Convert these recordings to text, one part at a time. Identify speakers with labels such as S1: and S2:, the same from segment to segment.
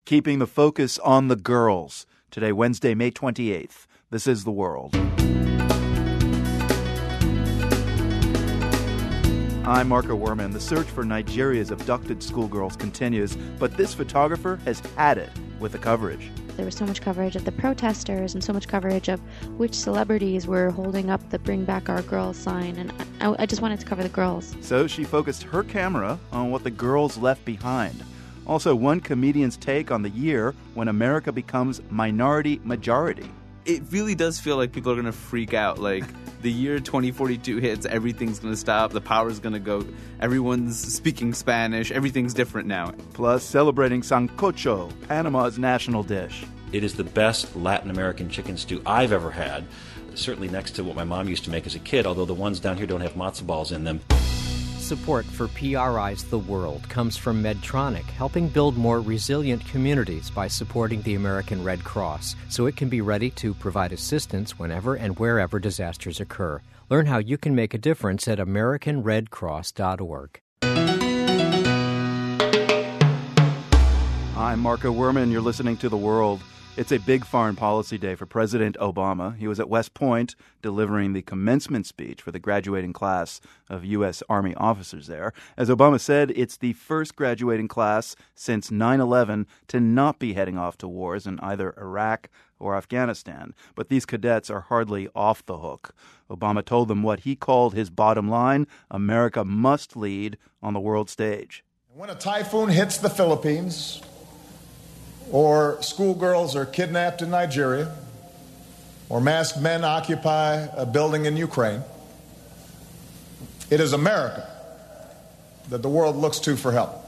S1: keeping the focus on the girls. Today, Wednesday, May 28th. This is The World. I'm Marco Werman. The search for Nigeria's abducted schoolgirls continues, but this photographer has had it with the coverage.
S2: There was so much coverage of the protesters and so much coverage of which celebrities were holding up the Bring Back Our Girls sign, and I just wanted to cover the girls.
S1: So she focused her camera on what the girls left behind. Also, one comedian's take on the year when America becomes minority majority.
S3: It really does feel like people are going to freak out. Like, the year 2042 hits, everything's going to stop, the power's going to go, everyone's speaking Spanish, everything's different now.
S1: Plus, celebrating sancocho, Panama's national dish.
S4: It is the best Latin American chicken stew I've ever had, certainly next to what my mom used to make as a kid, although the ones down here don't have matzo balls in them.
S5: Support for PRI's The World comes from Medtronic, helping build more resilient communities by supporting the American Red Cross, so it can be ready to provide assistance whenever and wherever disasters occur. Learn how you can make a difference at AmericanRedCross.org.
S1: I'm Marco Werman. You're listening to The World. It's a big foreign policy day for President Obama. He was at West Point delivering the commencement speech for the graduating class of U.S. Army officers there. As Obama said, it's the first graduating class since 9/11 to not be heading off to wars in either Iraq or Afghanistan. But these cadets are hardly off the hook. Obama told them what he called his bottom line: America must lead on the world stage.
S6: When a typhoon hits the Philippines, or schoolgirls are kidnapped in Nigeria, or masked men occupy a building in Ukraine, it is America that the world looks to for help.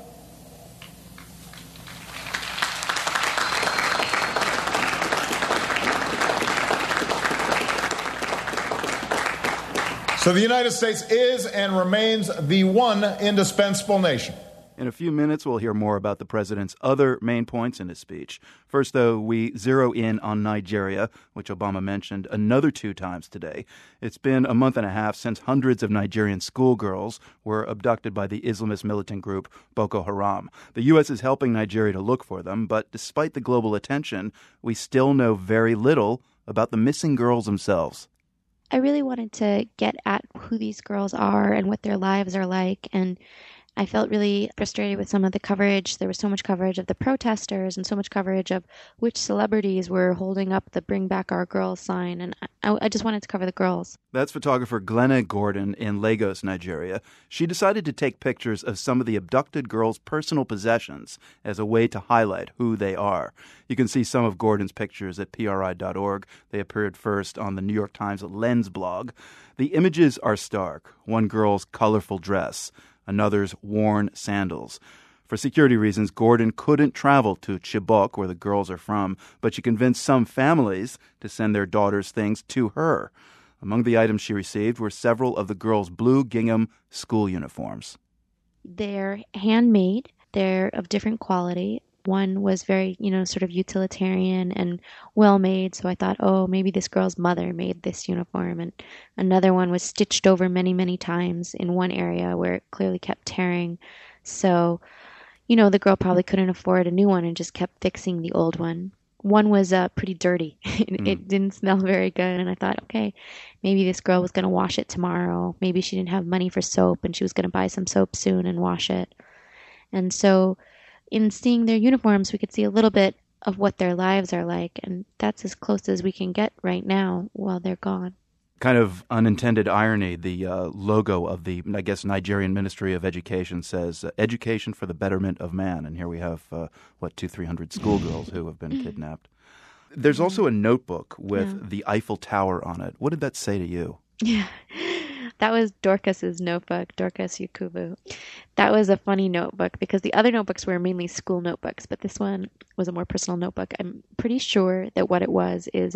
S6: So the United States is and remains the one indispensable nation.
S1: In a few minutes, we'll hear more about the president's other main points in his speech. First, though, we zero in on Nigeria, which Obama mentioned another 2 times today. It's been a month and a half since hundreds of Nigerian schoolgirls were abducted by the Islamist militant group Boko Haram. The U.S. is helping Nigeria to look for them, but despite the global attention, we still know very little about the missing girls themselves.
S2: I really wanted to get at who these girls are and what their lives are like, and I felt really frustrated with some of the coverage. There was so much coverage of the protesters and so much coverage of which celebrities were holding up the Bring Back Our Girls sign, and I just wanted to cover the girls.
S1: That's photographer Glenna Gordon in Lagos, Nigeria. She decided to take pictures of some of the abducted girls' personal possessions as a way to highlight who they are. You can see some of Gordon's pictures at PRI.org. They appeared first on the New York Times Lens blog. The images are stark. One girl's colorful dress, another's worn sandals. For security reasons, Gordon couldn't travel to Chibok, where the girls are from, but she convinced some families to send their daughters' things to her. Among the items she received were several of the girls' blue gingham school uniforms.
S2: They're handmade. They're of different quality. One was very, sort of utilitarian and well-made, so I thought, oh, maybe this girl's mother made this uniform. And another one was stitched over many, many times in one area where it clearly kept tearing. So, the girl probably couldn't afford a new one and just kept fixing the old one. One was pretty dirty. It didn't smell very good, and I thought, okay, maybe this girl was going to wash it tomorrow. Maybe she didn't have money for soap, and she was going to buy some soap soon and wash it. And so in seeing their uniforms, we could see a little bit of what their lives are like, and that's as close as we can get right now while they're gone.
S1: Kind of unintended irony, the logo of the, Nigerian Ministry of Education says, Education for the Betterment of Man. And here we have, 200-300 schoolgirls who have been kidnapped. There's also a notebook with the Eiffel Tower on it. What did that say to you?
S2: Yeah. That was Dorcas's notebook, Dorcas Yakubu. That was a funny notebook because the other notebooks were mainly school notebooks, but this one was a more personal notebook. I'm pretty sure that what it was is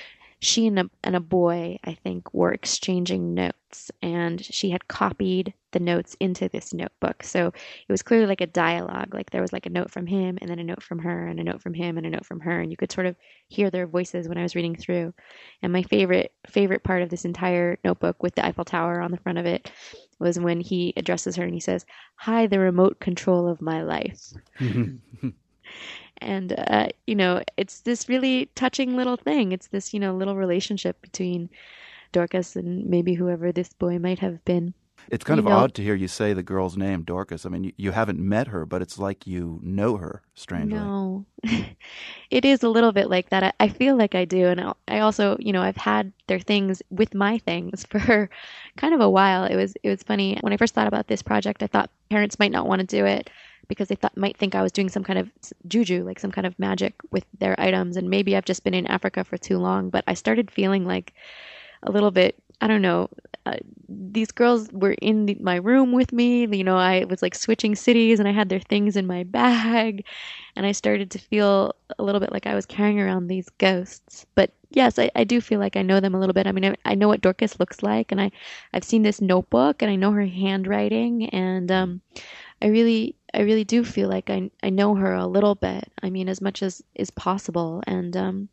S2: she and a boy, I think, were exchanging notes, and she had copied the notes into this notebook. So it was clearly like a dialogue. Like there was like a note from him, and then a note from her, and a note from him, and a note from her, and you could sort of hear their voices when I was reading through. And my favorite part of this entire notebook with the Eiffel Tower on the front of it was when he addresses her and he says, "Hi, the remote control of my life." And, it's this really touching little thing. It's this, little relationship between Dorcas and maybe whoever this boy might have been.
S1: It's kind of odd to hear you say the girl's name, Dorcas. I mean, you haven't met her, but it's like you know her, strangely.
S2: No, it is a little bit like that. I feel like I do. And I also, I've had their things with my things for kind of a while. It was funny. When I first thought about this project, I thought parents might not want to do it because they might think I was doing some kind of juju, like some kind of magic with their items. And maybe I've just been in Africa for too long. But I started feeling like a little bit, I don't know, these girls were in my room with me. I was like switching cities and I had their things in my bag. And I started to feel a little bit like I was carrying around these ghosts. But yes, I do feel like I know them a little bit. I mean, I know what Dorcas looks like, and I've seen this notebook and I know her handwriting. And I really do feel like I know her a little bit. I mean, as much as is possible. And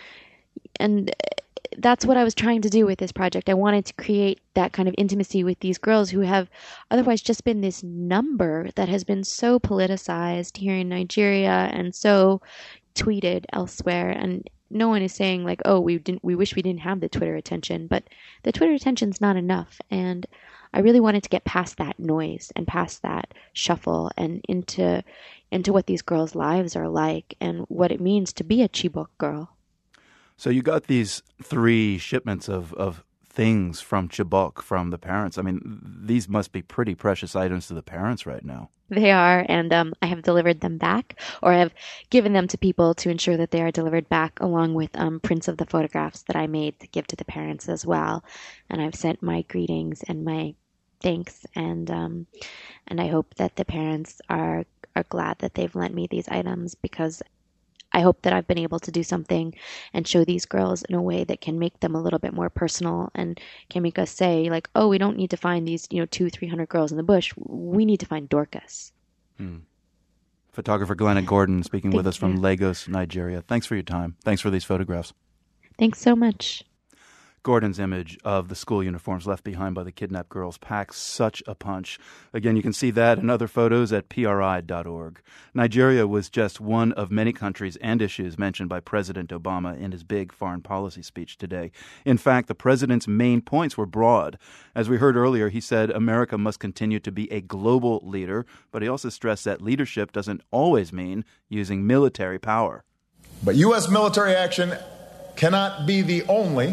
S2: that's what I was trying to do with this project. I wanted to create that kind of intimacy with these girls who have otherwise just been this number that has been so politicized here in Nigeria and so tweeted elsewhere. And no one is saying like, oh, we wish we didn't have the Twitter attention, but the Twitter attention's not enough. And I really wanted to get past that noise and past that shuffle and into what these girls' lives are like and what it means to be a Chibok girl.
S1: So you got these 3 shipments of things from Chibok from the parents. I mean, these must be pretty precious items to the parents right now.
S2: They are, and I have delivered them back, or I have given them to people to ensure that they are delivered back, along with prints of the photographs that I made to give to the parents as well. And I've sent my greetings and my thanks, and I hope that the parents are glad that they've lent me these items, because I hope that I've been able to do something and show these girls in a way that can make them a little bit more personal and can make us say like, oh, we don't need to find these, 200-300 girls in the bush. We need to find Dorcas.
S1: Photographer Glenna Gordon speaking with us from Lagos, Nigeria. Thanks for your time. Thanks for these photographs.
S2: Thanks so much.
S1: Gordon's image of the school uniforms left behind by the kidnapped girls packs such a punch. Again, you can see that and other photos at PRI.org. Nigeria was just one of many countries and issues mentioned by President Obama in his big foreign policy speech today. In fact, the president's main points were broad. As we heard earlier, he said America must continue to be a global leader, but he also stressed that leadership doesn't always mean using military power.
S6: But U.S. military action cannot be the only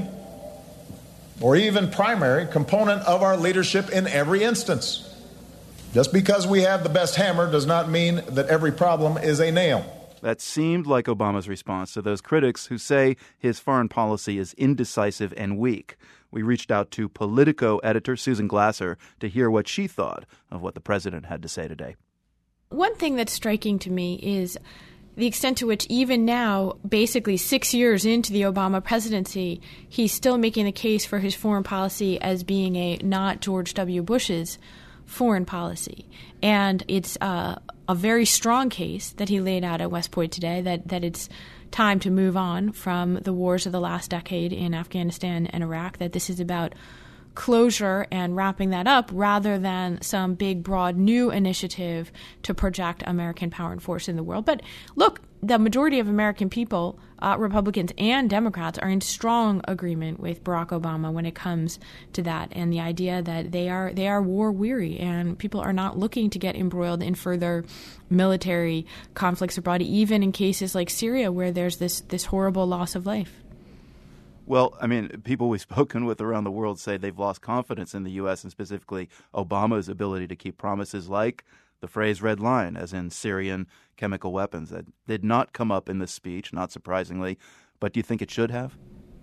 S6: or even primary component of our leadership in every instance. Just because we have the best hammer does not mean that every problem is a nail.
S1: That seemed like Obama's response to those critics who say his foreign policy is indecisive and weak. We reached out to Politico editor Susan Glasser to hear what she thought of what the president had to say today.
S7: One thing that's striking to me is the extent to which even now, basically 6 years into the Obama presidency, he's still making the case for his foreign policy as being not George W. Bush's foreign policy. And it's a very strong case that he laid out at West Point today, that it's time to move on from the wars of the last decade in Afghanistan and Iraq, that this is about closure and wrapping that up rather than some big, broad, new initiative to project American power and force in the world. But look, the majority of American people, Republicans and Democrats, are in strong agreement with Barack Obama when it comes to that and the idea that they are war weary and people are not looking to get embroiled in further military conflicts abroad, even in cases like Syria where there's this horrible loss of life.
S1: Well, I mean, people we've spoken with around the world say they've lost confidence in the U.S. and specifically Obama's ability to keep promises like the phrase red line, as in Syrian chemical weapons. That did not come up in this speech, not surprisingly. But do you think it should have?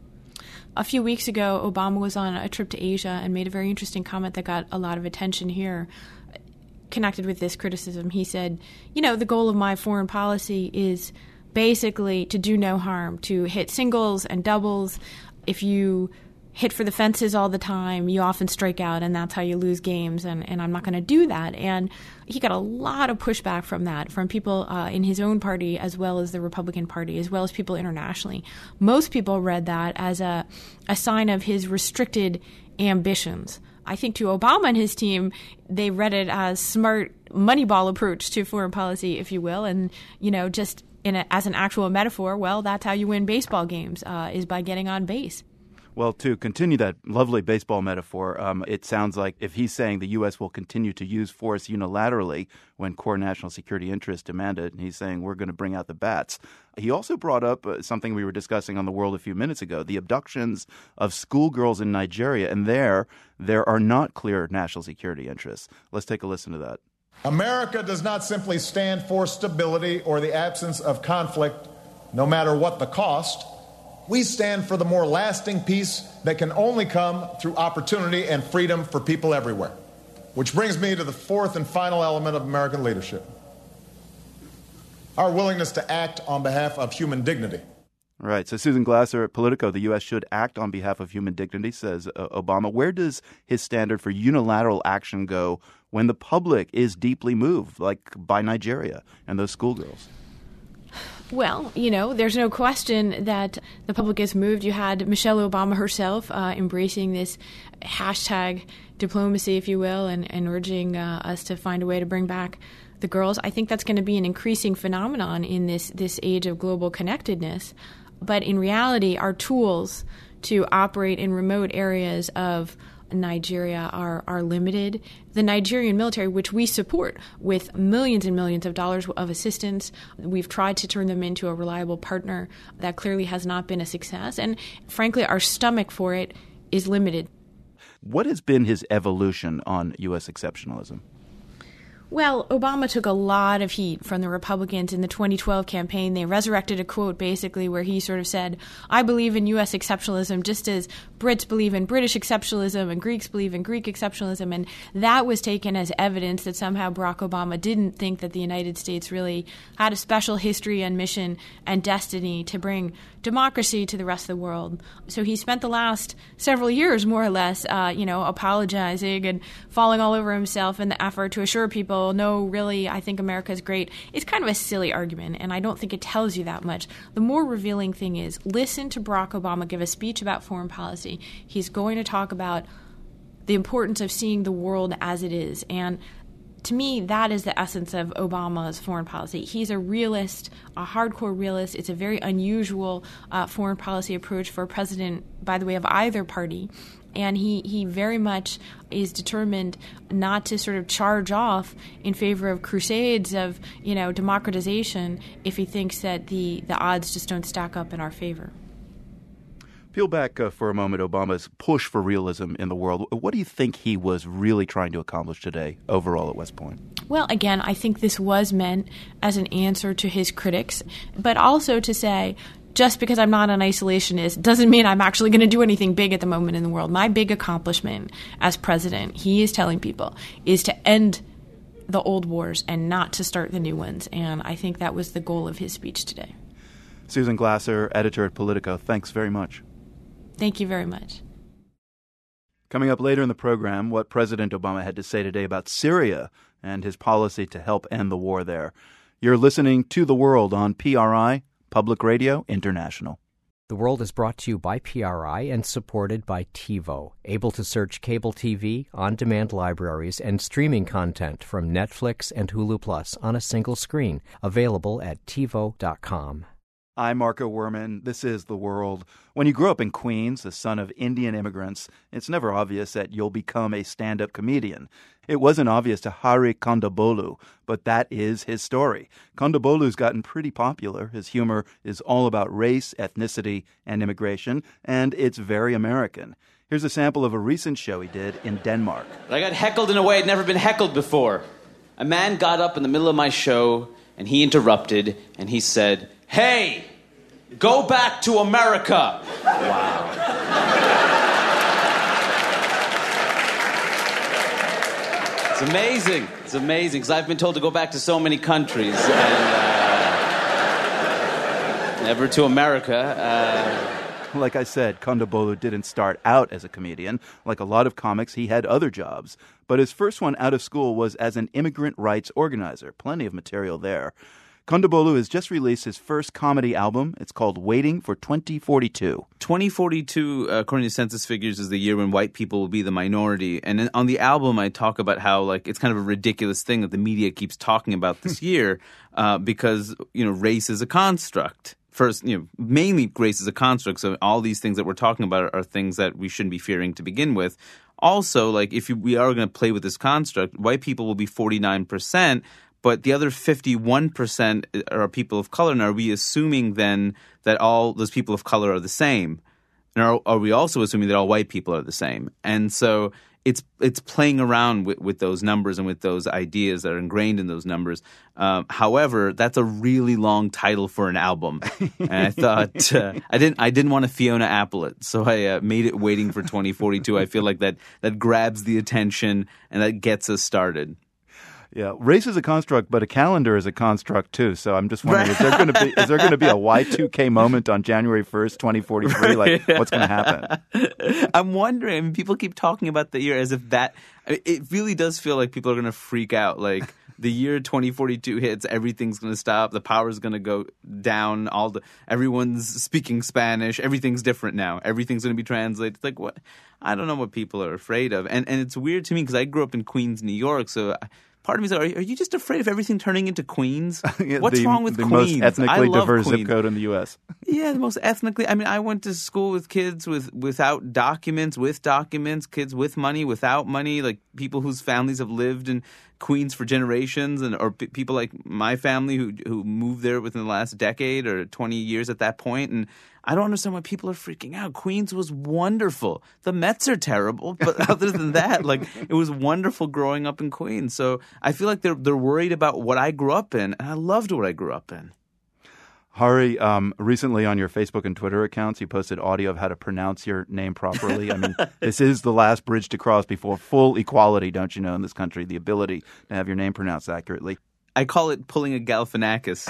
S7: A few weeks ago, Obama was on a trip to Asia and made a very interesting comment that got a lot of attention here. Connected with this criticism, he said, the goal of my foreign policy is basically to do no harm, to hit singles and doubles. If you hit for the fences all the time, you often strike out, and that's how you lose games, and I'm not going to do that. And he got a lot of pushback from that, from people in his own party as well as the Republican Party, as well as people internationally. Most people read that as a sign of his restricted ambitions. I think to Obama and his team, they read it as smart Moneyball approach to foreign policy, if you will, and, just as an actual metaphor, well, that's how you win baseball games, is by getting on base.
S1: Well, to continue that lovely baseball metaphor, it sounds like if he's saying the U.S. will continue to use force unilaterally when core national security interests demand it, and he's saying we're going to bring out the bats. He also brought up something we were discussing on The World a few minutes ago, the abductions of schoolgirls in Nigeria, and there are not clear national security interests. Let's take a listen to that.
S6: America does not simply stand for stability or the absence of conflict, no matter what the cost. We stand for the more lasting peace that can only come through opportunity and freedom for people everywhere. Which brings me to the fourth and final element of American leadership: our willingness to act on behalf of human dignity.
S1: Right. So Susan Glasser at Politico, the U.S. should act on behalf of human dignity, says Obama. Where does his standard for unilateral action go when the public is deeply moved, like by Nigeria and those schoolgirls?
S7: Well, there's no question that the public is moved. You had Michelle Obama herself embracing this hashtag diplomacy, if you will, and urging us to find a way to bring back the girls. I think that's going to be an increasing phenomenon in this age of global connectedness. But in reality, our tools to operate in remote areas of Nigeria are limited. The Nigerian military, which we support with millions and millions of dollars of assistance, we've tried to turn them into a reliable partner. That clearly has not been a success. And frankly, our stomach for it is limited.
S1: What has been his evolution on U.S. exceptionalism?
S7: Well, Obama took a lot of heat from the Republicans in the 2012 campaign. They resurrected a quote basically where he sort of said, I believe in U.S. exceptionalism just as Brits believe in British exceptionalism and Greeks believe in Greek exceptionalism. And that was taken as evidence that somehow Barack Obama didn't think that the United States really had a special history and mission and destiny to bring democracy to the rest of the world. So he spent the last several years, more or less, apologizing and falling all over himself in the effort to assure people, no, really, I think America is great. It's kind of a silly argument, and I don't think it tells you that much. The more revealing thing is, listen to Barack Obama give a speech about foreign policy. He's going to talk about the importance of seeing the world as it is, and to me, that is the essence of Obama's foreign policy. He's a realist, a hardcore realist. It's a very unusual foreign policy approach for a president, by the way, of either party. And he very much is determined not to sort of charge off in favor of crusades of, democratization if he thinks that the odds just don't stack up in our favor.
S1: Peel back for a moment Obama's push for realism in the world. What do you think he was really trying to accomplish today overall at West Point?
S7: Well, again, I think this was meant as an answer to his critics, but also to say, just because I'm not an isolationist doesn't mean I'm actually going to do anything big at the moment in the world. My big accomplishment as president, he is telling people, is to end the old wars and not to start the new ones. And I think that was the goal of his speech today.
S1: Susan Glasser, editor at Politico, thanks very much.
S7: Thank you very much.
S1: Coming up later in the program, what President Obama had to say today about Syria and his policy to help end the war there. You're listening to The World on PRI, Public Radio International.
S5: The World is brought to you by PRI and supported by TiVo, able to search cable TV, on-demand libraries, and streaming content from Netflix and Hulu Plus on a single screen, available at TiVo.com.
S1: I'm Marco Werman. This is The World. When you grow up in Queens, the son of Indian immigrants, it's never obvious that you'll become a stand-up comedian. It wasn't obvious to Hari Kondabolu, but that is his story. Kondabolu's gotten pretty popular. His humor is all about race, ethnicity, and immigration, and it's very American. Here's a sample of a recent show he did in Denmark.
S8: I got heckled in a way I'd never been heckled before. A man got up in the middle of my show, and he interrupted, and he said, "Hey, go back to America." Wow. It's amazing. It's amazing, because I've been told to go back to so many countries, and never to America.
S1: Like I said, Kondabolu didn't start out as a comedian. Like a lot of comics, he had other jobs. But his first one out of school was as an immigrant rights organizer. Plenty of material there. Kondabolu has just released his first comedy album. It's called Waiting for 2042.
S3: 2042, according to census figures, is the year when white people will be the minority. And on the album, I talk about how it's kind of a ridiculous thing that the media keeps talking about this year because, race is a construct. First, mainly race is a construct. So all these things that we're talking about are things that we shouldn't be fearing to begin with. Also, if we are going to play with this construct, white people will be 49%, but the other 51% are people of color. And are we assuming then that all those people of color are the same? And are we also assuming that all white people are the same? And so it's playing around with those numbers and with those ideas that are ingrained in those numbers. However, that's a really long title for an album, and I thought I didn't want to Fiona Apple it, so I made it Waiting for 2042. I feel like that grabs the attention and that gets us started.
S1: Yeah, race is a construct, but a calendar is a construct too. So I'm just wondering, is there going to be a Y2K moment on January 1st, 2043? What's going to happen?
S3: I'm wondering. People keep talking about the year as if that. It really does feel like people are going to freak out. The year 2042 hits, everything's going to stop. The power's going to go down. Everyone's speaking Spanish. Everything's different now. Everything's going to be translated. It's what? I don't know what people are afraid of, and it's weird to me because I grew up in Queens, New York, so. Part of me is, are you just afraid of everything turning into Queens? What's wrong with Queens?
S1: The most ethnically diverse zip code in the U.S.
S3: Yeah, the most ethnically. I went to school with kids without documents, with documents, kids with money, without money, people whose families have lived in Queens for generations, or people like my family who moved there within the last decade or 20 years at that point. And I don't understand why people are freaking out. Queens was wonderful. The Mets are terrible, but other than that, it was wonderful growing up in Queens. So I feel like they're worried about what I grew up in, and I loved what I grew up in.
S1: Hari, recently on your Facebook and Twitter accounts, you posted audio of how to pronounce your name properly. This is the last bridge to cross before full equality, don't you know, in this country, the ability to have your name pronounced accurately.
S3: I call it pulling a Galifianakis.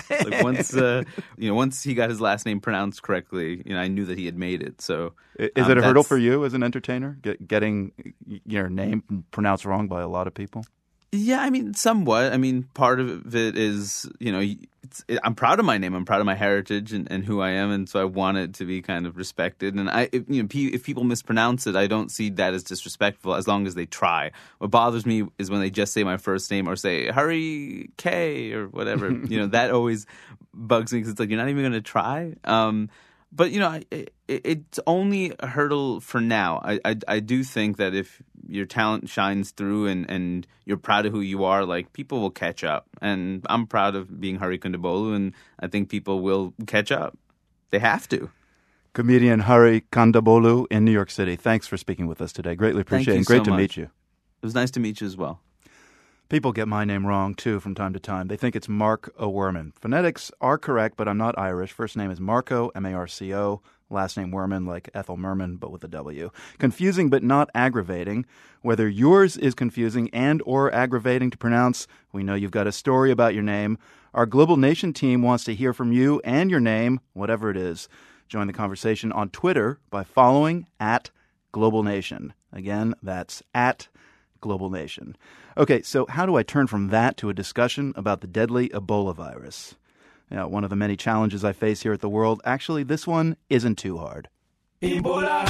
S3: Once he got his last name pronounced correctly, I knew that he had made it. So,
S1: is it a hurdle for you as an entertainer, getting your name pronounced wrong by a lot of people?
S3: Yeah, somewhat. Part of it is, I'm proud of my name. I'm proud of my heritage and who I am, and so I want it to be kind of respected. And if people mispronounce it, I don't see that as disrespectful as long as they try. What bothers me is when they just say my first name or say Hari K or whatever. That always bugs me because it's you're not even going to try. But it's only a hurdle for now. I do think that if your talent shines through and you're proud of who you are, people will catch up. And I'm proud of being Hari Kondabolu, and I think people will catch up. They have to.
S1: Comedian Hari Kondabolu in New York City. Thanks for speaking with us today. Greatly appreciate it. And great to meet you.
S3: It was nice to meet you as well.
S1: People get my name wrong, too, from time to time. They think it's Mark O'Werman. Phonetics are correct, but I'm not Irish. First name is Marco, M-A-R-C-O. Last name Werman, like Ethel Merman, but with a W. Confusing, but not aggravating. Whether yours is confusing and or aggravating to pronounce, we know you've got a story about your name. Our Global Nation team wants to hear from you and your name, whatever it is. Join the conversation on Twitter by following @GlobalNation. Again, that's @GlobalNation. Okay, so how do I turn from that to a discussion about the deadly Ebola virus? One of the many challenges I face here at The World. Actually, this one isn't too hard.
S9: Ebola,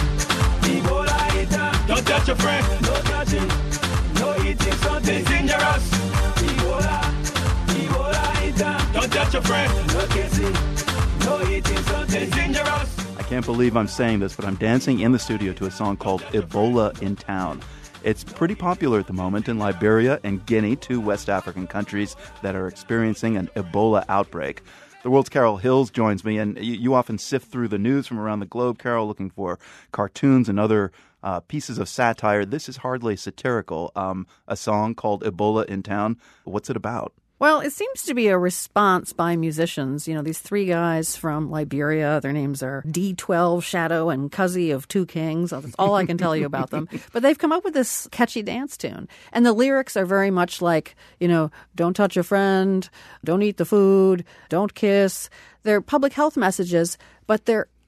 S9: Ebola, don't touch your friend, no touching, no eating something dangerous. Ebola, Ebola, don't touch your friend, no kissing, no eating something dangerous.
S1: I can't believe I'm saying this, but I'm dancing in the studio to a song called Ebola in Town. It's pretty popular at the moment in Liberia and Guinea, two West African countries that are experiencing an Ebola outbreak. The World's Carol Hills joins me, and you often sift through the news from around the globe, Carol, looking for cartoons and other pieces of satire. This is hardly satirical. A song called Ebola in Town. What's it about?
S10: Well, it seems to be a response by musicians. These three guys from Liberia, their names are D12, Shadow, and Cuzzy of Two Kings. That's all I can tell you about them. But they've come up with this catchy dance tune. And the lyrics are very much like, don't touch a friend, don't eat the food, don't kiss. They're public health messages, but they're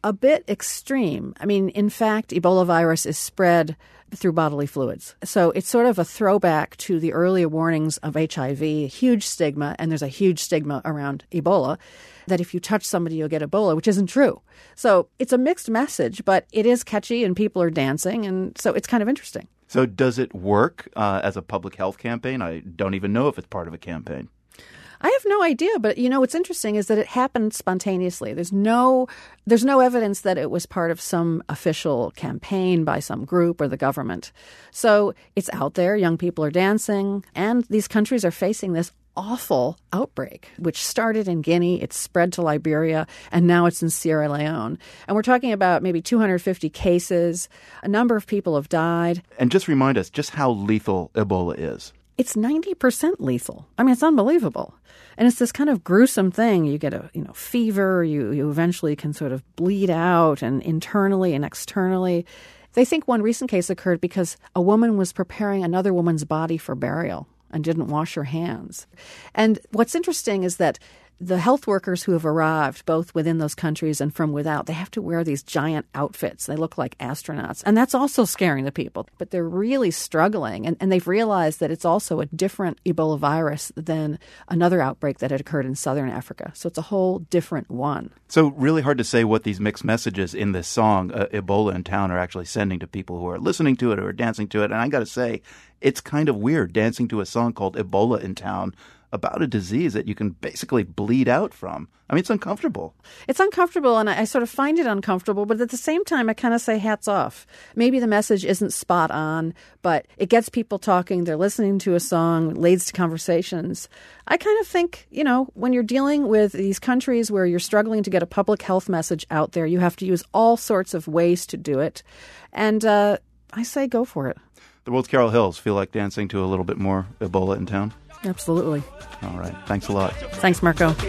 S10: a bit extreme. I mean, in fact, Ebola virus is spread through bodily fluids. So it's sort of a throwback to the earlier warnings of HIV, a huge stigma, and there's a huge stigma around Ebola, that if you touch somebody, you'll get Ebola, which isn't true. So it's a mixed message, but it is catchy and people are dancing, and so it's kind of interesting.
S1: So does it work as a public health campaign? I don't even know if it's part of a campaign.
S10: I have no idea, but what's interesting is that it happened spontaneously. There's no evidence that it was part of some official campaign by some group or the government. So it's out there, young people are dancing, and these countries are facing this awful outbreak, which started in Guinea, it's spread to Liberia, and now it's in Sierra Leone. And we're talking about maybe 250 cases. A number of people have died.
S1: And just remind us just how lethal Ebola is.
S10: It's 90% lethal. I mean, it's unbelievable. And it's this kind of gruesome thing. You get a fever, you eventually can sort of bleed out, and internally and externally. They think one recent case occurred because a woman was preparing another woman's body for burial and didn't wash her hands. And what's interesting is that the health workers who have arrived, both within those countries and from without, they have to wear these giant outfits. They look like astronauts. And that's also scaring the people. But they're really struggling. And they've realized that it's also a different Ebola virus than another outbreak that had occurred in southern Africa. So it's a whole different one.
S1: So really hard to say what these mixed messages in this song, Ebola in Town, are actually sending to people who are listening to it or dancing to it. And I got to say, it's kind of weird dancing to a song called Ebola in Town about a disease that you can basically bleed out from. I mean, it's uncomfortable.
S10: It's uncomfortable, and I sort of find it uncomfortable, but at the same time, I kind of say hats off. Maybe the message isn't spot on, but it gets people talking. They're listening to a song, leads to conversations. I kind of think, when you're dealing with these countries where you're struggling to get a public health message out there, you have to use all sorts of ways to do it. And I say go for it.
S1: The World's Carol Hills, feel like dancing to a little bit more Ebola in Town?
S10: Absolutely.
S1: All right. Thanks a lot.
S10: Thanks, Marco.
S9: I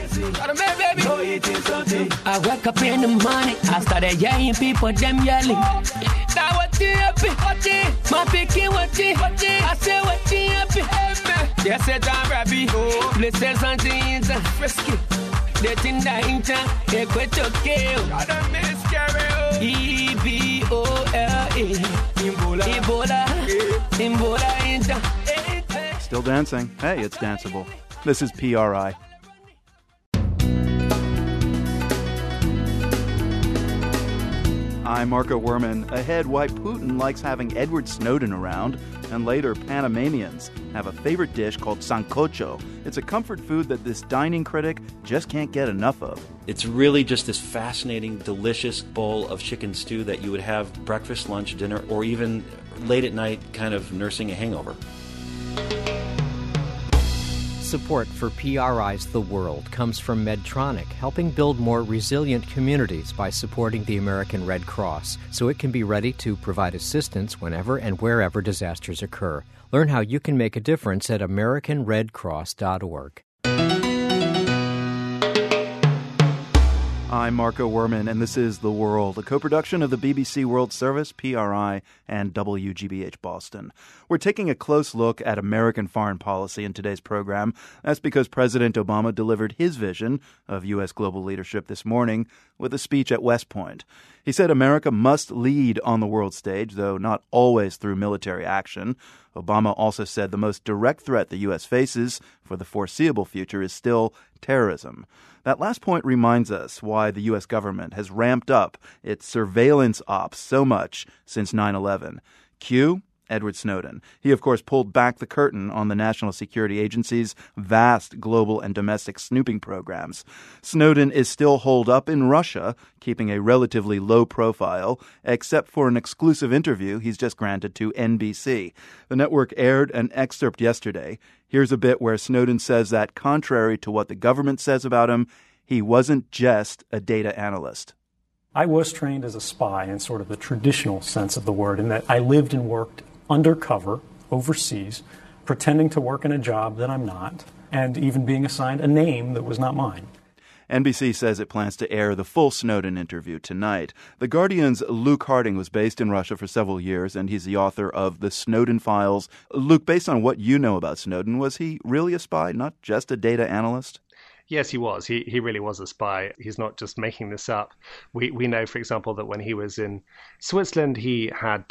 S9: wake up in the morning, I started yelling, people them yelling. Now what you happy? My picking what you? I say what you happy? Yes, it's a rabbi. Places on the inside, frisky. They think that in town, they quit to kill. I don't miss Carol. Ebola. Ebola in town.
S1: Still dancing. Hey, it's danceable. This is PRI. I'm Marco Werman. Ahead, why Putin likes having Edward Snowden around, and later Panamanians have a favorite dish called sancocho. It's a comfort food that this dining critic just can't get enough of.
S4: It's really just this fascinating, delicious bowl of chicken stew that you would have breakfast, lunch, dinner, or even late at night kind of nursing a hangover.
S5: Support for PRI's The World comes from Medtronic, helping build more resilient communities by supporting the American Red Cross, so it can be ready to provide assistance whenever and wherever disasters occur. Learn how you can make a difference at AmericanRedCross.org.
S1: I'm Marco Werman, and this is The World, a co-production of the BBC World Service, PRI, and WGBH Boston. We're taking a close look at American foreign policy in today's program. That's because President Obama delivered his vision of U.S. global leadership this morning with a speech at West Point. He said America must lead on the world stage, though not always through military action. Obama also said the most direct threat the U.S. faces for the foreseeable future is still terrorism. That last point reminds us why the U.S. government has ramped up its surveillance ops so much since 9/11. Cue Edward Snowden. He, of course, pulled back the curtain on the National Security Agency's vast global and domestic snooping programs. Snowden is still holed up in Russia, keeping a relatively low profile, except for an exclusive interview he's just granted to NBC. The network aired an excerpt yesterday. Here's a bit where Snowden says that, contrary to what the government says about him, he wasn't just a data analyst.
S11: I was trained as a spy in sort of the traditional sense of the word, in that I lived and worked undercover overseas, pretending to work in a job that I'm not, and even being assigned a name that was not mine.
S1: NBC says it plans to air the full Snowden interview tonight. The Guardian's Luke Harding was based in Russia for several years, and he's the author of The Snowden Files. Luke, based on what you know about Snowden, was he really a spy, not just a data analyst?
S12: Yes, he was. He really was a spy. He's not just making this up. We know, for example, that when he was in Switzerland, he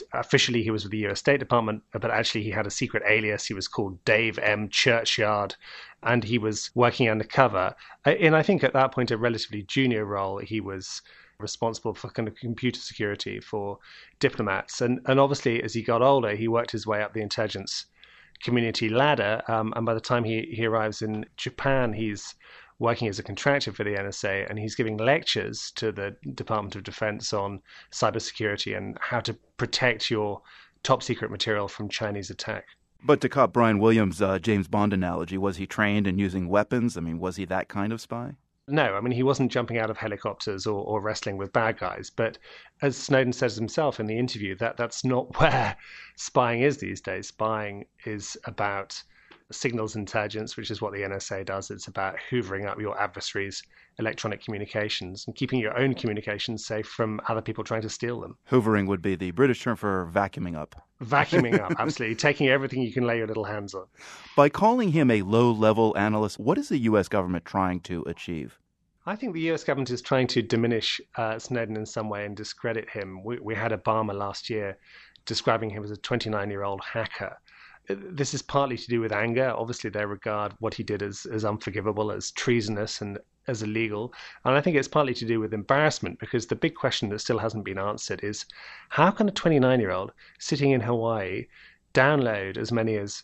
S12: was with the US State Department, but actually he had a secret alias. He was called Dave M. Churchyard, and he was working undercover. And I think at that point, a relatively junior role, he was responsible for kind of computer security for diplomats. And obviously, as he got older, he worked his way up the intelligence community ladder. And by the time he arrives in Japan, he's working as a contractor for the NSA, and he's giving lectures to the Department of Defense on cybersecurity and how to protect your top secret material from Chinese attack.
S1: But to cop Brian Williams' James Bond analogy, was he trained in using weapons? I mean, was he that kind of spy?
S12: No, I mean, he wasn't jumping out of helicopters or wrestling with bad guys. But as Snowden says himself in the interview, that's not where spying is these days. Spying is about signals intelligence, which is what the NSA does. It's about hoovering up your adversaries' electronic communications and keeping your own communications safe from other people trying to steal them.
S1: Hoovering would be the British term for vacuuming up.
S12: Vacuuming up, absolutely. Taking everything you can lay your little hands on.
S1: By calling him a low-level analyst, what is the U.S. government trying to achieve?
S12: I think the U.S. government is trying to diminish Snowden in some way and discredit him. We had Obama last year describing him as a 29-year-old hacker. This is partly to do with anger. Obviously, they regard what he did as unforgivable, as treasonous and as illegal. And I think it's partly to do with embarrassment, because the big question that still hasn't been answered is, how can a 29-year-old sitting in Hawaii download as many as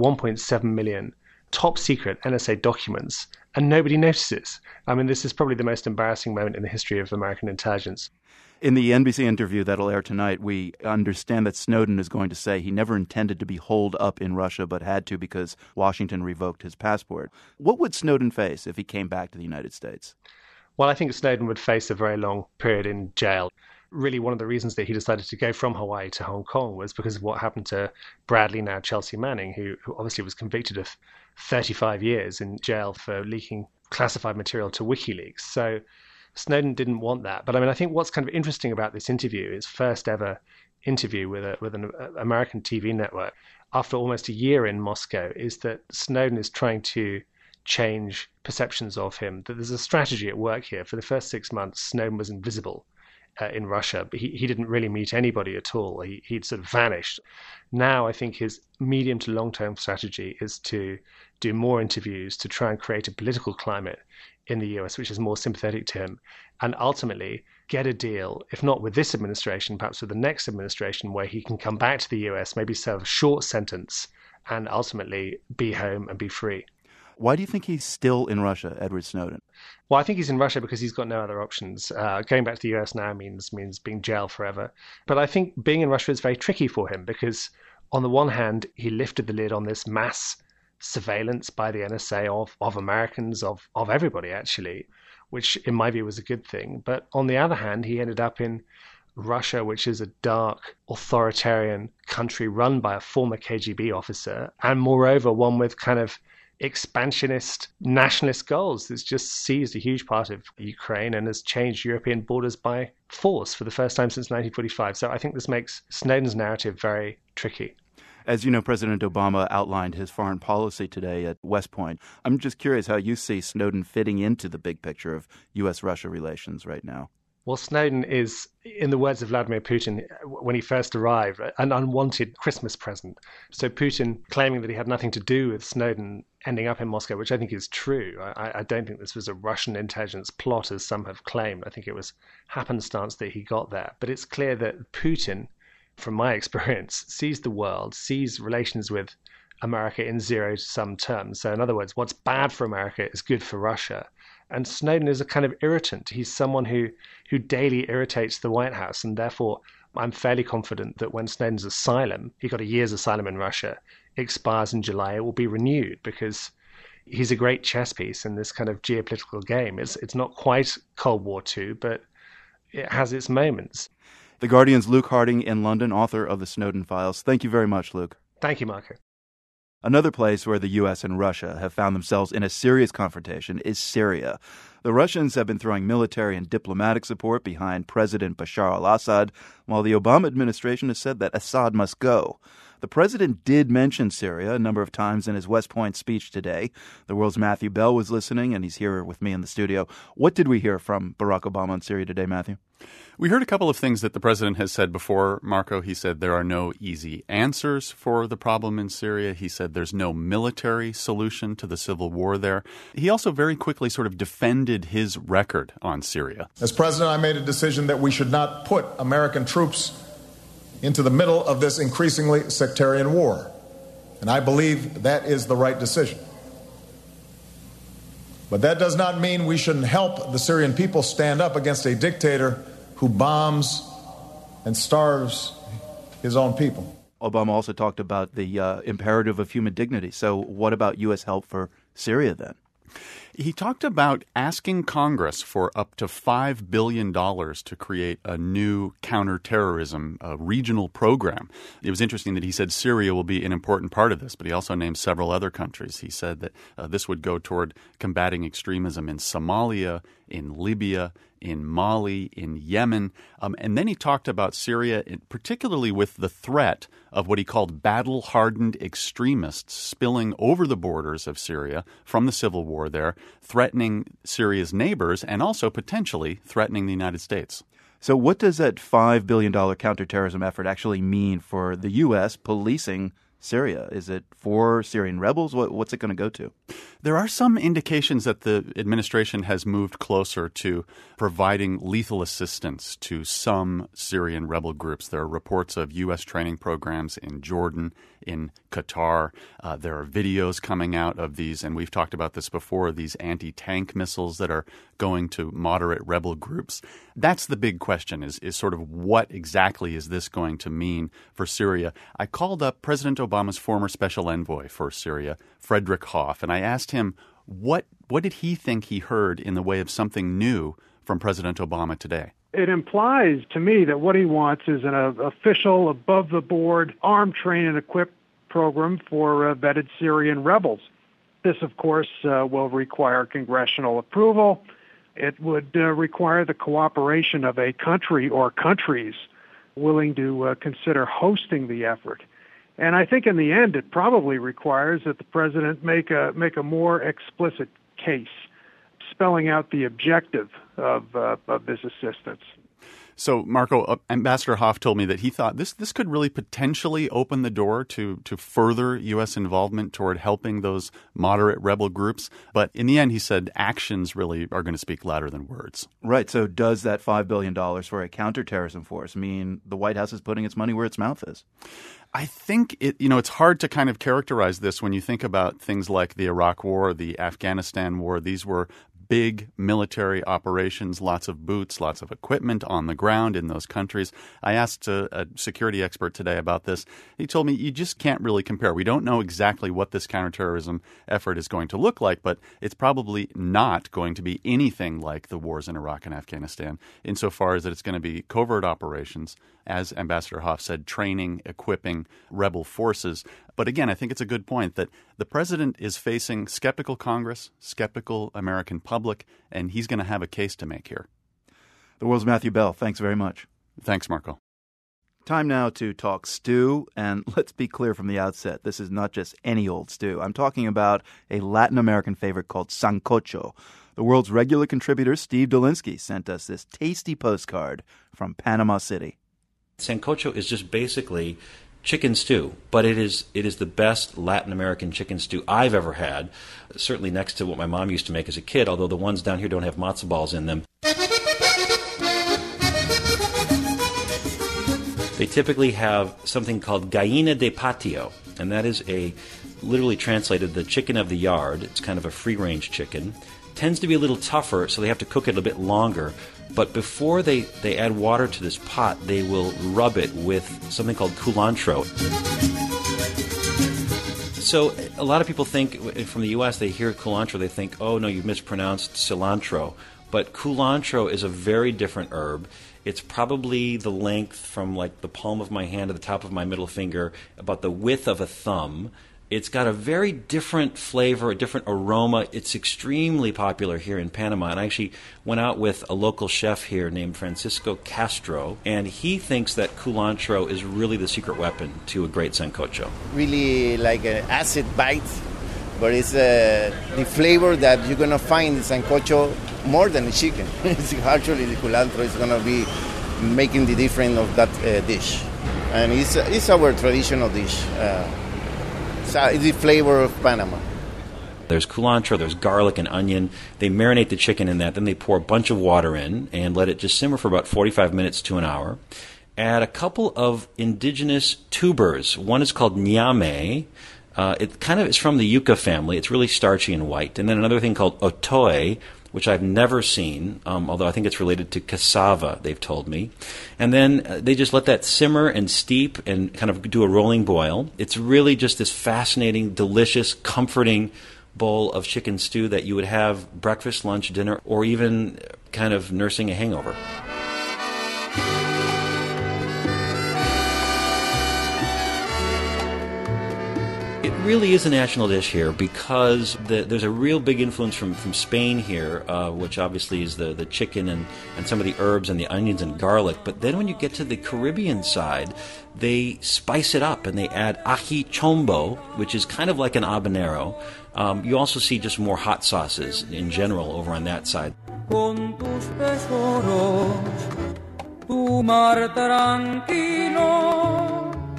S12: 1.7 million top secret NSA documents and nobody notices? I mean, this is probably the most embarrassing moment in the history of American intelligence.
S1: In the NBC interview that'll air tonight, we understand that Snowden is going to say he never intended to be holed up in Russia, but had to because Washington revoked his passport. What would Snowden face if he came back to the United States?
S12: Well, I think Snowden would face a very long period in jail. Really, one of the reasons that he decided to go from Hawaii to Hong Kong was because of what happened to Bradley, now Chelsea Manning, who obviously was convicted of 35 years in jail for leaking classified material to WikiLeaks. So Snowden didn't want that. But I mean, I think what's kind of interesting about this interview, his first ever interview with an American TV network after almost a year in Moscow, is that Snowden is trying to change perceptions of him, that there's a strategy at work here. For the first 6 months, Snowden was invisible in Russia, but he didn't really meet anybody at all. He'd sort of vanished. Now I think his medium to long-term strategy is to do more interviews, to try and create a political climate in the US which is more sympathetic to him, and ultimately get a deal, if not with this administration, perhaps with the next administration, where he can come back to the US, maybe serve a short sentence, and ultimately be home and be free.
S1: Why do you think he's still in Russia, Edward Snowden?
S12: Well, I think he's in Russia because he's got no other options. Going back to the US now means being jailed forever. But I think being in Russia is very tricky for him because, on the one hand, he lifted the lid on this mass surveillance by the NSA of Americans, of everybody, actually, which in my view was a good thing. But on the other hand, he ended up in Russia, which is a dark, authoritarian country run by a former KGB officer, and moreover, one with kind of expansionist nationalist goals that's just seized a huge part of Ukraine and has changed European borders by force for the first time since 1945. So I think this makes Snowden's narrative very tricky.
S1: As you know, President Obama outlined his foreign policy today at West Point. I'm just curious how you see Snowden fitting into the big picture of U.S.-Russia relations right now.
S12: Well, Snowden is, in the words of Vladimir Putin, when he first arrived, an unwanted Christmas present. So Putin claiming that he had nothing to do with Snowden ending up in Moscow, which I think is true. I don't think this was a Russian intelligence plot, as some have claimed. I think it was happenstance that he got there. But it's clear that Putin, from my experience, sees the world, sees relations with America in zero-sum terms. So in other words, what's bad for America is good for Russia. And Snowden is a kind of irritant. He's someone who daily irritates the White House. And therefore, I'm fairly confident that when Snowden's asylum, he got a year's asylum in Russia, expires in July, it will be renewed because he's a great chess piece in this kind of geopolitical game. It's not quite Cold War II, but it has its moments.
S1: The Guardian's Luke Harding in London, author of the Snowden Files. Thank you very much, Luke.
S12: Thank you, Marco.
S1: Another place where the U.S. and Russia have found themselves in a serious confrontation is Syria. The Russians have been throwing military and diplomatic support behind President Bashar al-Assad, while the Obama administration has said that Assad must go. The president did mention Syria a number of times in his West Point speech today. The World's Matthew Bell was listening, and he's here with me in the studio. What did we hear from Barack Obama on Syria today, Matthew?
S13: We heard a couple of things that the president has said before, Marco. He said there are no easy answers for the problem in Syria. He said there's no military solution to the civil war there. He also very quickly sort of defended his record on Syria.
S6: As president, I made a decision that we should not put American troops into the middle of this increasingly sectarian war. And I believe that is the right decision. But that does not mean we shouldn't help the Syrian people stand up against a dictator who bombs and starves his own people.
S1: Obama also talked about the imperative of human dignity. So what about U.S. help for Syria then?
S13: He talked about asking Congress for up to $5 billion to create a new counterterrorism regional program. It was interesting that he said Syria will be an important part of this, but he also named several other countries. He said that this would go toward combating extremism in Somalia, in Libya, in Mali, in Yemen. And then he talked about Syria, particularly with the threat of what he called battle-hardened extremists spilling over the borders of Syria from the civil war there, threatening Syria's neighbors and also potentially threatening the United States.
S1: So what does that $5 billion counterterrorism effort actually mean for the U.S. policing Syria? Is it for Syrian rebels? What's it going to go to?
S13: There are some indications that the administration has moved closer to providing lethal assistance to some Syrian rebel groups. There are reports of U.S. training programs in Jordan, in Qatar. There are videos coming out of these, and we've talked about this before, these anti-tank missiles that are going to moderate rebel groups. That's the big question, is sort of what exactly is this going to mean for Syria? I called up President Obama's former special envoy for Syria, Frederick Hoff, and I asked him what did he think he heard in the way of something new from President Obama today.
S14: It implies to me that what he wants is an official, above-the-board, arm, train, and equip program for vetted Syrian rebels. This, of course, will require congressional approval. It would require the cooperation of a country or countries willing to consider hosting the effort. And I think in the end, it probably requires that the president make a more explicit case, spelling out the objective of this assistance.
S13: So, Marco, Ambassador Hoff told me that he thought this could really potentially open the door to further U.S. involvement toward helping those moderate rebel groups. But in the end, he said actions really are going to speak louder than words.
S1: Right. So does that $5 billion for a counterterrorism force mean the White House is putting its money where its mouth is?
S13: I think it's hard to kind of characterize this when you think about things like the Iraq War, the Afghanistan War. These were big military operations, lots of boots, lots of equipment on the ground in those countries. I asked a security expert today about this. He told me you just can't really compare. We don't know exactly what this counterterrorism effort is going to look like, but it's probably not going to be anything like the wars in Iraq and Afghanistan, insofar as that it's going to be covert operations, as Ambassador Hoff said, training, equipping rebel forces. But again, I think it's a good point that the president is facing skeptical Congress, skeptical American public, and he's going to have a case to make here.
S1: The World's Matthew Bell, thanks very much.
S13: Thanks, Marco.
S1: Time now to talk stew, and let's be clear from the outset, this is not just any old stew. I'm talking about a Latin American favorite called sancocho. The World's regular contributor, Steve Dolinsky, sent us this tasty postcard from Panama City.
S4: Sancocho is just basically chicken stew, but it is the best Latin American chicken stew I've ever had, certainly next to what my mom used to make as a kid, although the ones down here don't have matzo balls in them. They typically have something called gallina de patio, and that is literally translated, the chicken of the yard. It's kind of a free-range chicken. Tends to be a little tougher, so they have to cook it a bit longer. But before they add water to this pot, they will rub it with something called culantro. So a lot of people think, from the U.S., they hear culantro, they think, oh, no, you've mispronounced cilantro. But culantro is a very different herb. It's probably the length from like the palm of my hand to the top of my middle finger, about the width of a thumb. It's got a very different flavor, a different aroma. It's extremely popular here in Panama. And I actually went out with a local chef here named Francisco Castro, and he thinks that culantro is really the secret weapon to a great sancocho.
S15: Really like an acid bite, but it's the flavor that you're going to find in sancocho more than the chicken. It's actually the culantro is going to be making the difference of that dish. And it's our traditional dish. It's the flavor of Panama.
S4: There's culantro, there's garlic and onion. They marinate the chicken in that. Then they pour a bunch of water in and let it just simmer for about 45 minutes to an hour. Add a couple of indigenous tubers. One is called ñame. It kind of is from the yucca family. It's really starchy and white. And then another thing called otoe, which I've never seen, although I think it's related to cassava, they've told me. And then they just let that simmer and steep and kind of do a rolling boil. It's really just this fascinating, delicious, comforting bowl of chicken stew that you would have breakfast, lunch, dinner, or even kind of nursing a hangover. It really is a national dish here because there's a real big influence from Spain here, which obviously is the chicken and some of the herbs and the onions and garlic. But then when you get to the Caribbean side, they spice it up and they add ají chombo, which is kind of like an habanero. You also see just more hot sauces in general over on that side. Con tus tesoros, tu mar tranquilo.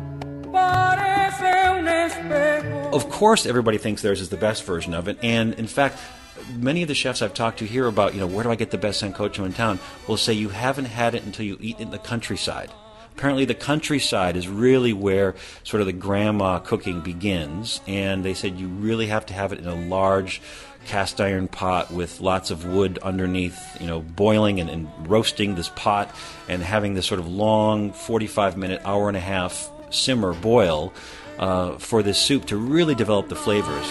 S4: Of course, everybody thinks theirs is the best version of it, and in fact, many of the chefs I've talked to here about, where do I get the best sancocho in town, will say you haven't had it until you eat it in the countryside. Apparently, the countryside is really where sort of the grandma cooking begins, and they said you really have to have it in a large cast iron pot with lots of wood underneath, boiling and roasting this pot and having this sort of long 45-minute, hour and a half simmer boil for this soup to really develop the flavors.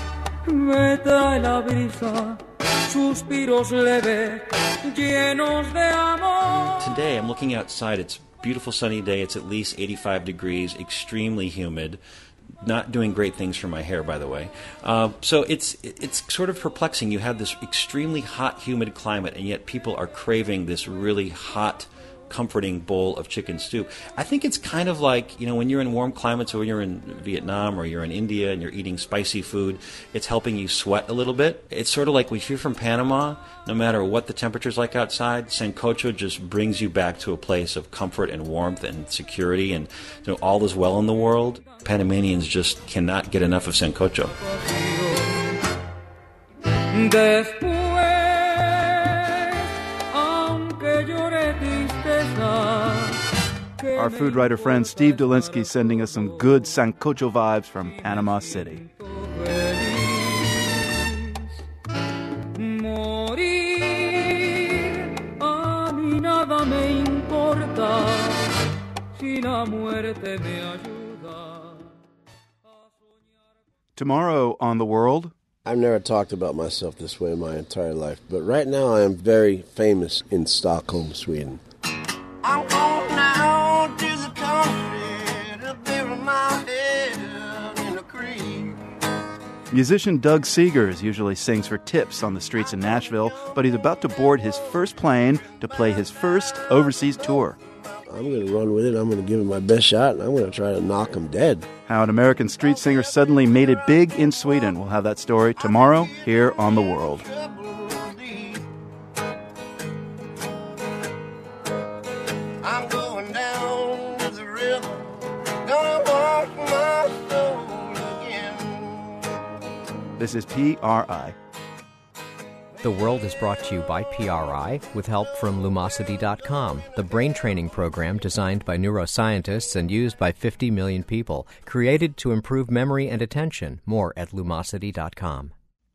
S4: Today I'm looking outside. It's a beautiful sunny day. It's at least 85 degrees, extremely humid. Not doing great things for my hair, by the way. So it's sort of perplexing. You have this extremely hot, humid climate, and yet people are craving this really hot, comforting bowl of chicken stew. I think it's kind of like, when you're in warm climates or when you're in Vietnam or you're in India and you're eating spicy food, it's helping you sweat a little bit. It's sort of like if you're from Panama, no matter what the temperature's like outside, sancocho just brings you back to a place of comfort and warmth and security and all is well in the world. Panamanians just cannot get enough of sancocho.
S1: Our food writer friend Steve Dolinsky sending us some good sancocho vibes from Panama City. Tomorrow on The World.
S16: I've never talked about myself this way in my entire life, but right now I am very famous in Stockholm, Sweden. I'm going down to the country to bury my head in a creek.
S1: Musician Doug Seegers usually sings for tips on the streets in Nashville, but he's about to board his first plane to play his first overseas tour.
S16: I'm going to run with it. I'm going to give it my best shot, and I'm going to try to knock him dead.
S1: How an American street singer suddenly made it big in Sweden. We'll have that story tomorrow here on The World.
S16: I'm going down to the river, gonna wash my soul again.
S1: This is PRI.
S5: The World is brought to you by PRI with help from Lumosity.com, the brain training program designed by neuroscientists and used by 50 million people, created to improve memory and attention. More at Lumosity.com.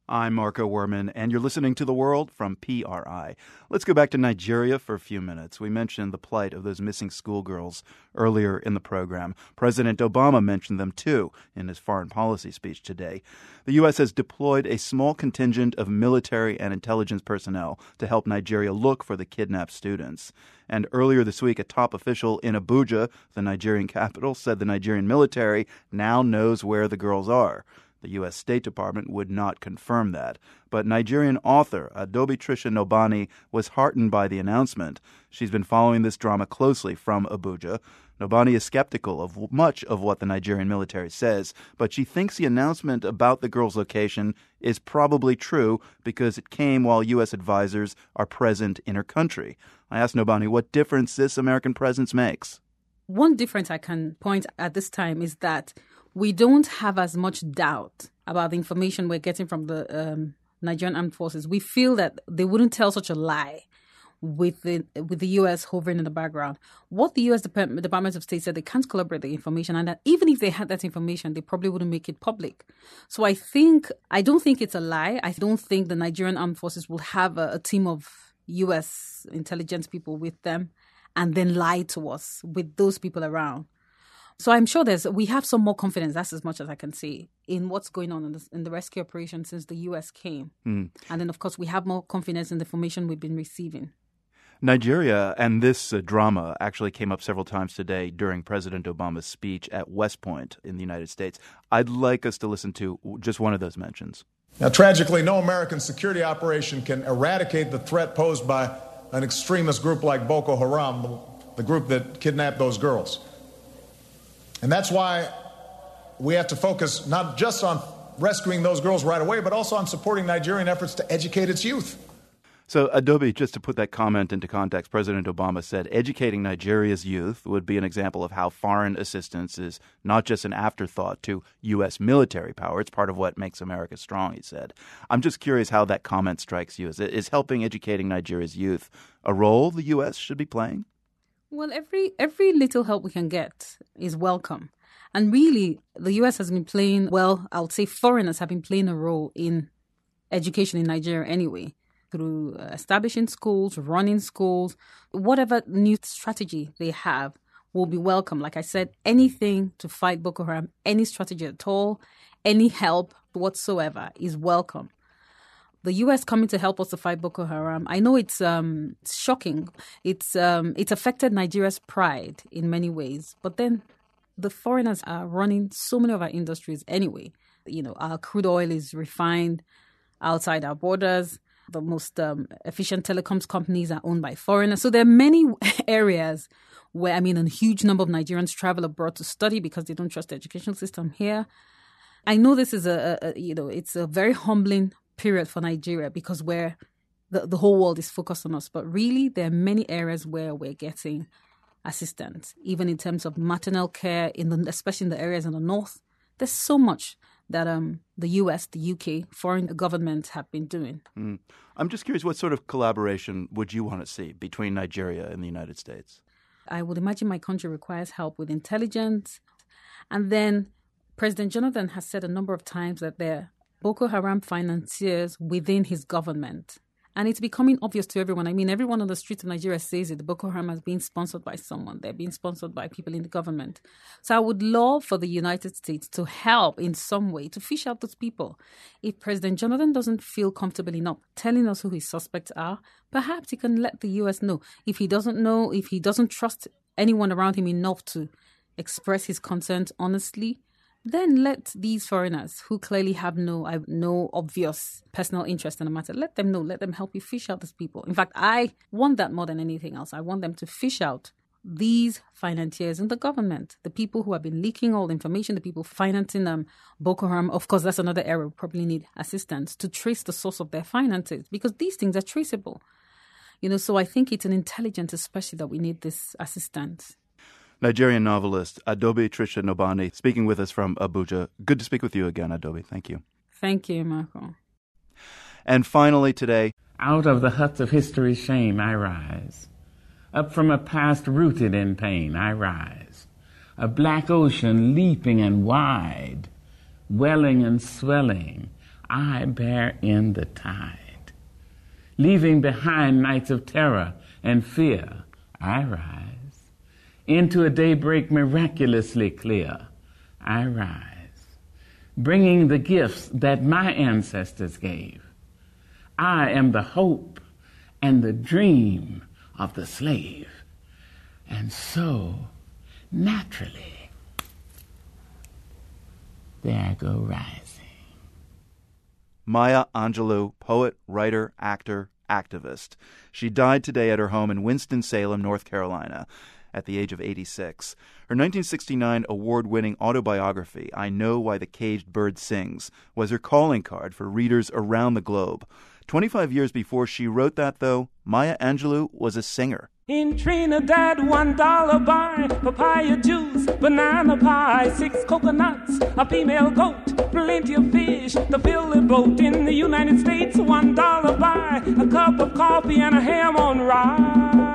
S1: I'm Marco Werman, and you're listening to The World from PRI. Let's go back to Nigeria for a few minutes. We mentioned the plight of those missing schoolgirls earlier in the program. President Obama mentioned them, too, in his foreign policy speech today. The U.S. has deployed a small contingent of military and intelligence personnel to help Nigeria look for the kidnapped students. And earlier this week, a top official in Abuja, the Nigerian capital, said the Nigerian military now knows where the girls are. The U.S. State Department would not confirm that. But Nigerian author Adaobi Tricia Nobani was heartened by the announcement. She's been following this drama closely from Abuja. Nobani is skeptical of much of what the Nigerian military says, but she thinks the announcement about the girls' location is probably true because it came while U.S. advisors are present in her country. I asked Nobani what difference this American presence makes.
S17: One difference I can point at this time is that we don't have as much doubt about the information we're getting from the Nigerian Armed Forces. We feel that they wouldn't tell such a lie with the U.S. hovering in the background. What the U.S. Department of State said, they can't collaborate the information, and that even if they had that information, they probably wouldn't make it public. So I don't think it's a lie. I don't think the Nigerian Armed Forces will have a team of U.S. intelligence people with them and then lie to us with those people around. So I'm sure we have some more confidence, that's as much as I can say, in what's going on in the rescue operation since the U.S. came. And then, of course, we have more confidence in the information we've been receiving.
S1: Nigeria and this drama actually came up several times today during President Obama's speech at West Point in the United States. I'd like us to listen to just one of those mentions.
S6: Now, tragically, no American security operation can eradicate the threat posed by an extremist group like Boko Haram, the group that kidnapped those girls. And that's why we have to focus not just on rescuing those girls right away, but also on supporting Nigerian efforts to educate its youth.
S1: So, Adaobi, just to put that comment into context, President Obama said educating Nigeria's youth would be an example of how foreign assistance is not just an afterthought to U.S. military power. It's part of what makes America strong, he said. I'm just curious how that comment strikes you. Is helping educating Nigeria's youth a role the U.S. should be playing?
S17: Well, every little help we can get is welcome. And really, the U.S. has been playing, well, I would say foreigners have been playing a role in education in Nigeria anyway, through establishing schools, running schools, whatever new strategy they have will be welcome. Like I said, anything to fight Boko Haram, any strategy at all, any help whatsoever is welcome. The U.S. coming to help us to fight Boko Haram, I know it's shocking. It's affected Nigeria's pride in many ways. But then the foreigners are running so many of our industries anyway. You know, our crude oil is refined outside our borders. The most efficient telecoms companies are owned by foreigners. So there are many areas where, a huge number of Nigerians travel abroad to study because they don't trust the educational system here. I know this is it's a very humbling period for Nigeria because where the whole world is focused on us. But really, there are many areas where we're getting assistance, even in terms of maternal care, especially in the areas in the north. There's so much that the US, the UK, foreign governments have been doing.
S1: I'm just curious, what sort of collaboration would you want to see between Nigeria and the United States?
S17: I would imagine my country requires help with intelligence. And then President Jonathan has said a number of times that there are Boko Haram financiers within his government. And it's becoming obvious to everyone. Everyone on the streets of Nigeria says it. The Boko Haram has been sponsored by someone. They're being sponsored by people in the government. So I would love for the United States to help in some way to fish out those people. If President Jonathan doesn't feel comfortable enough telling us who his suspects are, perhaps he can let the U.S. know. If he doesn't know, if he doesn't trust anyone around him enough to express his concerns honestly, then let these foreigners who clearly have no obvious personal interest in the matter, let them know, let them help you fish out these people. In fact, I want that more than anything else. I want them to fish out these financiers in the government, the people who have been leaking all the information, the people financing Boko Haram. Of course, that's another area we probably need assistance to trace the source of their finances because these things are traceable. So I think it's an intelligence especially that we need this assistance.
S1: Nigerian novelist Adaobi Tricia Nobani speaking with us from Abuja. Good to speak with you again, Adaobi. Thank you.
S17: Thank you, Marco.
S1: And finally today,
S18: out of the huts of history's shame I rise. Up from a past rooted in pain I rise. A black ocean leaping and wide, welling and swelling, I bear in the tide. Leaving behind nights of terror and fear, I rise. Into a daybreak miraculously clear, I rise. Bringing the gifts that my ancestors gave. I am the hope and the dream of the slave. And so, naturally, there I go rising.
S1: Maya Angelou, poet, writer, actor, activist. She died today at her home in Winston-Salem, North Carolina, at the age of 86. Her 1969 award-winning autobiography, I Know Why the Caged Bird Sings, was her calling card for readers around the globe. 25 years before she wrote that, though, Maya Angelou was a singer.
S9: In Trinidad, $1 buy papaya juice, banana pie, 6 coconuts, a female goat, plenty of fish, the Philly boat. In the United States, $1 buy a cup of coffee and a ham on rye.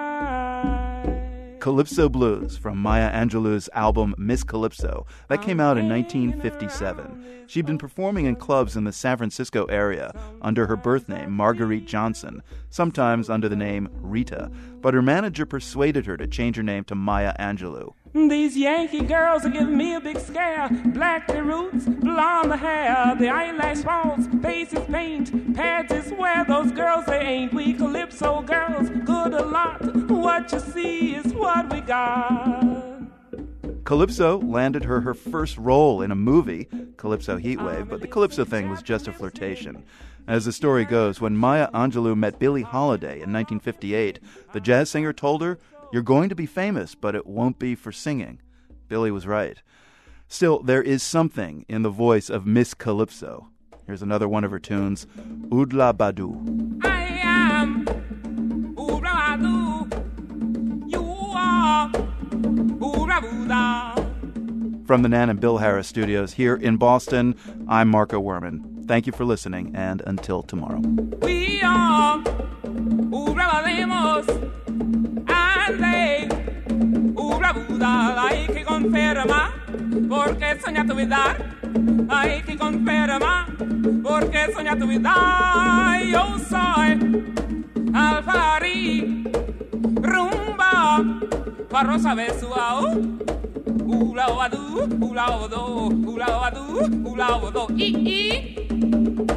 S1: Calypso Blues from Maya Angelou's album Miss Calypso. That came out in 1957. She'd been performing in clubs in the San Francisco area under her birth name, Marguerite Johnson, sometimes under the name Rita. But her manager persuaded her to change her name to Maya Angelou.
S9: These Yankee girls are giving me a big scare. Black the roots, blonde the hair, the eyelash falls, faces paint, pads is where those girls they ain't. We Calypso girls, good a lot. What you see is what we got.
S1: Calypso landed her first role in a movie, Calypso Heatwave, but the Calypso thing was just a flirtation. As the story goes, when Maya Angelou met Billie Holiday in 1958, the jazz singer told her, "You're going to be famous, but it won't be for singing." Billie was right. Still, there is something in the voice of Miss Calypso. Here's another one of her tunes, Oudla Badou.
S9: I am Oudla Badou. You are Oudla Badou.
S1: From the Nan and Bill Harris studios here in Boston, I'm Marco Werman. Thank you for listening, and until tomorrow.
S9: We are Oudla Bademos. Andei, Oudla Badou, hay que conferma, porque he soñado olvidar. Hay que conferma, porque he soñado olvidar. Yo soy Alfari, rumba, Rosa Besuao. Oudla Badou, Oudla Badou, Oudla Badou, Oudla Badou.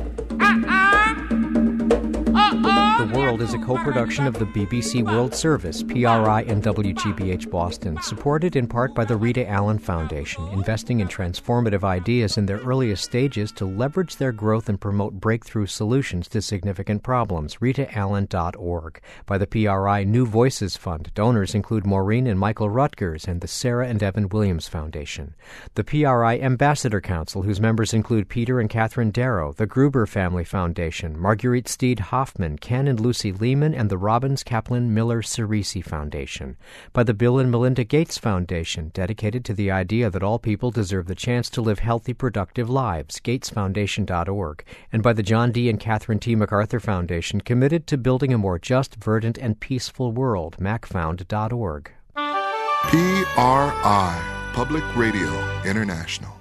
S5: The World is a co-production of the BBC World Service, PRI, and WGBH Boston, supported in part by the Rita Allen Foundation, investing in transformative ideas in their earliest stages to leverage their growth and promote breakthrough solutions to significant problems. RitaAllen.org. By the PRI New Voices Fund. Donors include Maureen and Michael Rutgers and the Sarah and Evan Williams Foundation. The PRI Ambassador Council, whose members include Peter and Catherine Darrow, the Gruber Family Foundation, Marguerite Steed Hoffman, Ken and Lucy Lehman, and the Robbins Kaplan Miller Cerisi Foundation. By the Bill and Melinda Gates Foundation, dedicated to the idea that all people deserve the chance to live healthy, productive lives, gatesfoundation.org. And by the John D. and Catherine T. MacArthur Foundation, committed to building a more just, verdant, and peaceful world, macfound.org.
S19: PRI, Public Radio International.